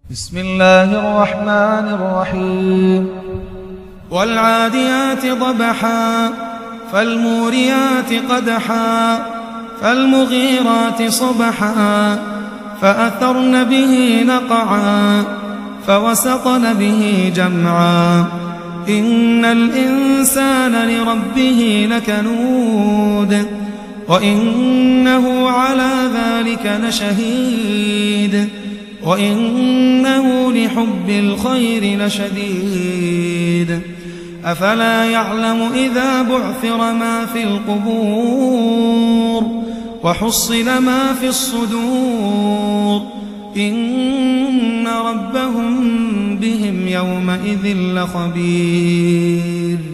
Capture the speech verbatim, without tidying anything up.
بسم الله الرحمن الرحيم والعاديات ضبحا فالموريات قدحا فالمغيرات صبحا فأثرن به نقعا فوسطن به جمعا إن الإنسان لربه لكنود وإنه على ذلك لشهيد وإنه لحب الخير لشديد أفلا يعلم إذا بعثر ما في القبور وحصل ما في الصدور إن ربهم بهم يومئذ لخبير.